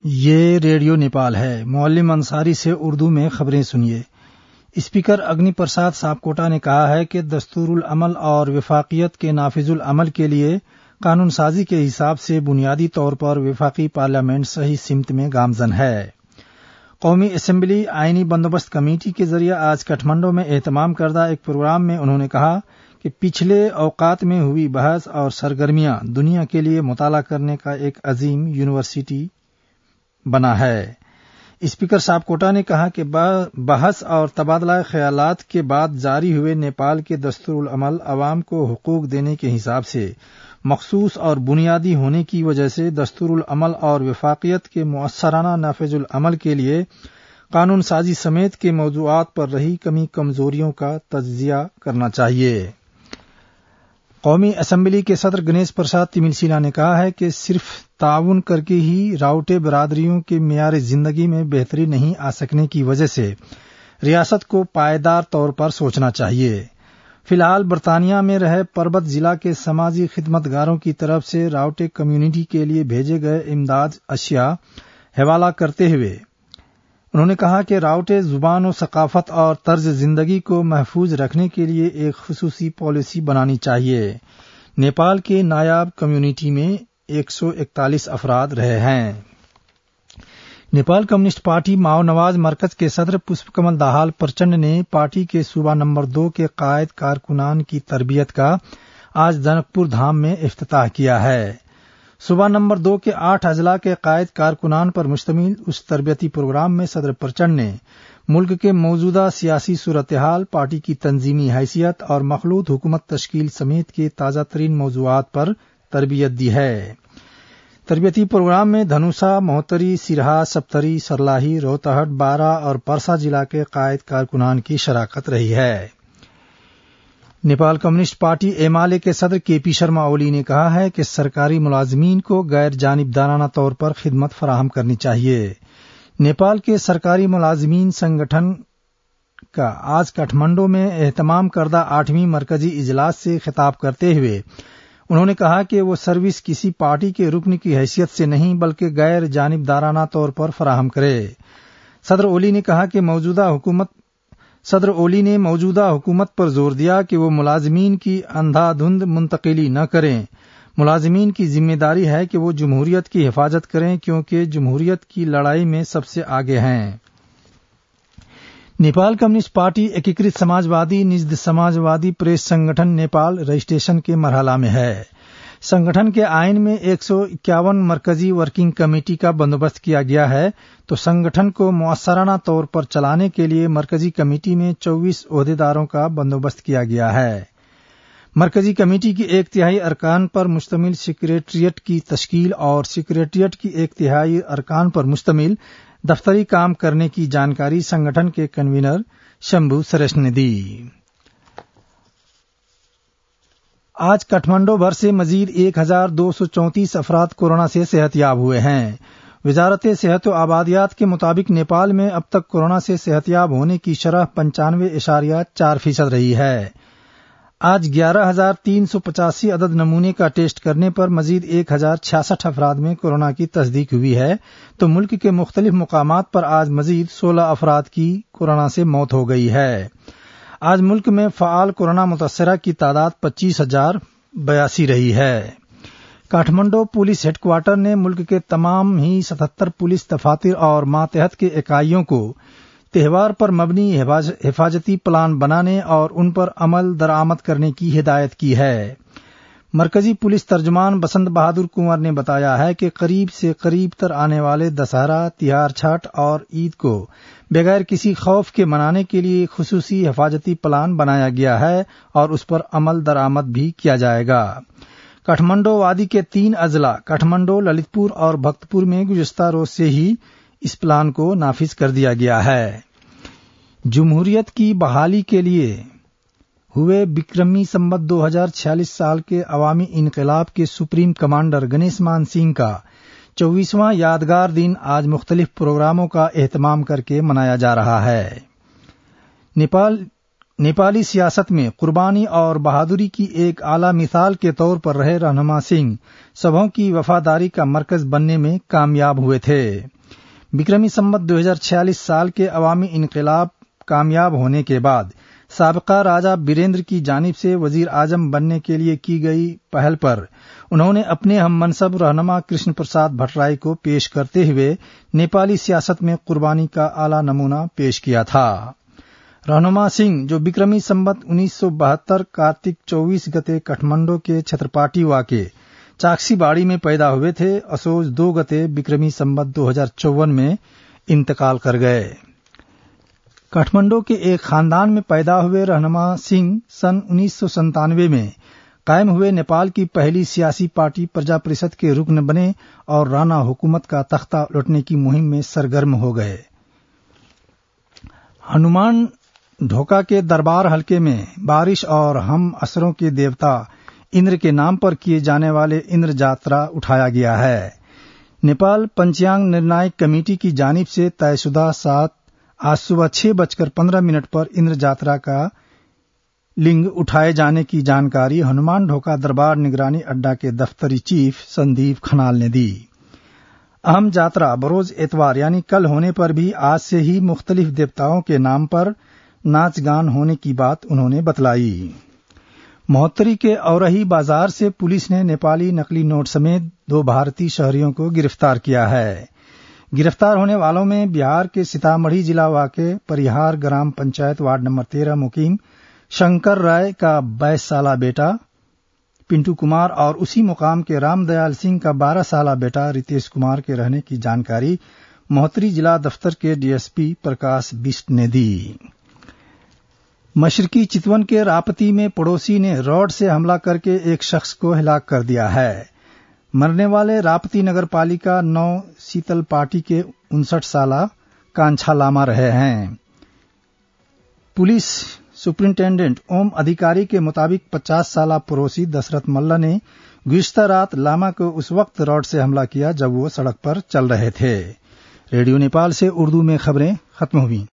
یہ ریڈیو نیپال ہے۔ معلم انصاری سے اردو میں خبریں سنیے۔ اسپیکر اگنی پرساد ساپکوٹا نے کہا ہے کہ دستور العمل اور وفاقیت کے نافذ العمل کے لیے قانون سازی کے حساب سے بنیادی طور پر وفاقی پارلیمنٹ صحیح سمت میں گامزن ہے۔ قومی اسمبلی آئینی بندوبست کمیٹی کے ذریعے آج کٹھمنڈو میں اہتمام کردہ ایک پروگرام میں انہوں نے کہا کہ پچھلے اوقات میں ہوئی بحث اور سرگرمیاں دنیا کے لیے مطالعہ کرنے کا ایک عظیم یونیورسٹی بنا ہے۔ اسپیکر ساپکوٹا نے کہا کہ بحث اور تبادلہ خیالات کے بعد جاری ہوئے نیپال کے دستور العمل عوام کو حقوق دینے کے حساب سے مخصوص اور بنیادی ہونے کی وجہ سے دستور العمل اور وفاقیت کے مؤثرانہ نافذ العمل کے لیے قانون سازی سمیت کے موضوعات پر رہی کمی کمزوریوں کا تجزیہ کرنا چاہیے۔ قومی اسمبلی کے صدر گنیش پرساد تملسیلا نے کہا ہے کہ صرف تعاون کر کے ہی راوٹے برادریوں کے معیار زندگی میں بہتری نہیں آ سکنے کی وجہ سے ریاست کو پائیدار طور پر سوچنا چاہیے۔ فی الحال برطانیہ میں رہے پربت ضلع کے سماجی خدمتگاروں کی طرف سے راوٹے کمیونٹی کے لیے بھیجے گئے امداد اشیاء حوالہ کرتے ہوئے انہوں نے کہا کہ راوٹے زبان و ثقافت اور طرز زندگی کو محفوظ رکھنے کے لیے ایک خصوصی پالیسی بنانی چاہیے۔ نیپال کے نایاب کمیونٹی میں 141 افراد رہے ہیں۔ نیپال کمیونسٹ پارٹی ماؤ نواز مرکز کے صدر پشپ کمل دہال پرچنڈ نے پارٹی کے صوبہ نمبر 2 کے قائد کارکنان کی تربیت کا آج جنک پور دھام میں افتتاح کیا ہے۔ صوبہ نمبر 2 کے 8 اضلاع کے قائد کارکنان پر مشتمل اس تربیتی پروگرام میں صدر پرچنڈ نے ملک کے موجودہ سیاسی صورتحال، پارٹی کی تنظیمی حیثیت اور مخلوط حکومت تشکیل سمیت کے تازہ ترین موضوعات پر تربیت دی ہے۔ تربیتی پروگرام میں دھنوسا، مہوتری، سرہا، سپتری، سرلاہی، روہتہٹ، بارہ اور پرسا ضلع کے قائد کارکنان کی شراکت رہی ہے۔ نیپال کمیونسٹ پارٹی ایمالے کے صدر کے پی شرما اولی نے کہا ہے کہ سرکاری ملازمین کو غیر جانبدارانہ طور پر خدمت فراہم کرنی چاہیے۔ نیپال کے سرکاری ملازمین سنگٹھن کا آج کٹھمنڈو میں اہتمام کردہ 8ویں مرکزی اجلاس سے خطاب کرتے ہوئے انہوں نے کہا کہ وہ سروس کسی پارٹی کے رکن کی حیثیت سے نہیں بلکہ غیر جانبدارانہ طور پر فراہم کرے۔ صدر اولی نے موجودہ حکومت پر زور دیا کہ وہ ملازمین کی اندھا دھند منتقلی نہ کریں۔ ملازمین کی ذمہ داری ہے کہ وہ جمہوریت کی حفاظت کریں کیونکہ جمہوریت کی لڑائی میں سب سے آگے ہیں۔ نیپال کمیونسٹ پارٹی ایکیکرت سماجوادی نژد سماجوادی پریس سنگٹھن نیپال رجسٹریشن کے مرحلہ میں ہے۔ سنگٹھن کے آئین میں 151 مرکزی ورکنگ کمیٹی کا بندوبست کیا گیا ہے تو سنگٹھن کو مؤثرانہ طور پر چلانے کے لیے مرکزی کمیٹی میں 24 عہدیداروں کا بندوبست کیا گیا ہے۔ مرکزی کمیٹی کی 1/3 ارکان پر مشتمل سیکریٹریٹ کی تشکیل اور سیکریٹریٹ کی 1/3 ارکان پر مشتمل دفتری کام کرنے کی جانکاری سنگٹھن کے کنوینر شمبھو سریش نے دی۔ آج کٹھمنڈو بھر سے مزید 1234 افراد کورونا سے صحت یاب ہوئے ہیں۔ وزارت صحت و آبادیات کے مطابق نیپال میں اب تک کورونا سے صحت یاب ہونے کی شرح 95.4% رہی ہے۔ آج 11,385 عدد نمونے کا ٹیسٹ کرنے پر مزید 1,066 افراد میں کورونا کی تصدیق ہوئی ہے تو ملک کے مختلف مقامات پر آج مزید 16 افراد کی کورونا سے موت ہو گئی ہے۔ آج ملک میں فعال کورونا متاثرہ کی تعداد 25,082 رہی ہے۔ کاٹھمنڈو پولیس ہیڈ کوارٹر نے ملک کے تمام ہی 77 پولیس دفاتر اور ماتحت کے اکائیوں کو تہوار پر مبنی حفاظتی پلان بنانے اور ان پر عمل درآمد کرنے کی ہدایت کی ہے۔ مرکزی پولیس ترجمان بسنت بہادر کنور نے بتایا ہے کہ قریب سے قریب تر آنے والے دسہرہ، تہوار، چھٹ اور عید کو بغیر کسی خوف کے منانے کے لیے خصوصی حفاظتی پلان بنایا گیا ہے اور اس پر عمل درآمد بھی کیا جائے گا۔ کٹھمنڈو وادی کے 3 اضلاع کٹھمنڈو، للت پور اور بھکت پور میں گزشتہ روز سے ہی اس پلان کو نافذ کر دیا گیا ہے۔ جمہوریت کی بحالی کے لیے ہوئے بکرمی سنبت 2046 سال کے عوامی انقلاب کے سپریم کمانڈر گنیش مان سنگھ کا 24واں یادگار دن آج مختلف پروگراموں کا اہتمام کر کے منایا جا رہا ہے۔ نیپالی سیاست میں قربانی اور بہادری کی ایک اعلیٰ مثال کے طور پر رہے رہنما سنگھ سبھوں کی وفاداری کا مرکز بننے میں کامیاب ہوئے تھے۔ विक्रमी संवत 2046 साल के अवामी इनकलाब कामयाब होने के बाद साबका राजा बीरेंद्र की जानिब से वजीर आजम बनने के लिए की गई पहल पर उन्होंने अपने हम मनसब रहनुमा कृष्ण प्रसाद भट्टराई को पेश करते हुए नेपाली सियासत में कुर्बानी का आला नमूना पेश किया था। रहनुमा सिंह, जो विक्रमी संवत 1972 कार्तिक 24 गते काठमांडू के छत्रपाटीवा के चाक्सीबाड़ी में पैदा हुए थे, असोज 2 गते विक्रमी संवत 2054 में इंतकाल कर गए। काठमांडू के एक खानदान में पैदा हुए रहनुमा सिंह सन 1997 में कायम हुए नेपाल की पहली सियासी पार्टी प्रजा परिषद के रुकन बने और राणा हुकूमत का तख्ता उलटने की मुहिम में सरगर्म हो गए। हनुमान ढोका के दरबार हलके में बारिश और हम असरों के देवता इंद्र के नाम पर किए जाने वाले इंद्र जात्रा उठाया गया है। नेपाल पंचांग निर्णायक कमेटी की जानिब से तयशुदा साथ आज सुबह 6:15 पर इंद्र जात्रा का लिंग उठाए जाने की जानकारी हनुमान ढोका दरबार निगरानी अड्डा के दफ्तरी चीफ संदीप खनाल ने दी। अहम जात्रा बरोज एतवार यानी कल होने पर भी आज से ही मुख्तलिफ देवताओं के नाम पर नाच गान होने की बात उन्होंने बतलाई। महोत्तरी के औरही बाजार से पुलिस ने नेपाली नकली नोट समेत 2 भारतीय शहरियों को गिरफ्तार किया है। गिरफ्तार होने वालों में बिहार के सीतामढ़ी जिला वाके परिहार ग्राम पंचायत वार्ड नंबर 13 मुकीम शंकर राय का 22 साला बेटा पिंटू कुमार और उसी मुकाम के रामदयाल सिंह का 12 साला बेटा रितेश कुमार के रहने की जानकारी महोत्तरी जिला दफ्तर के डीएसपी प्रकाश बिष्ट ने दी। मशरकी चितवन के रापती में पड़ोसी ने रॉड से हमला करके एक शख्स को हिलाक कर दिया है। मरने वाले रापती नगर पालिका 9 शीतल पार्टी के 59 साला कांछा लामा रहे हैं। पुलिस सुपरिंटेंडेंट ओम अधिकारी के मुताबिक 50 साला पड़ोसी दशरथ मल्ला ने गुज़िश्ता रात लामा को उस वक्त रॉड से हमला किया जब वो सड़क पर चल रहे थे। रेडियो नेपाल से उर्दू में खबरें खत्म हुई।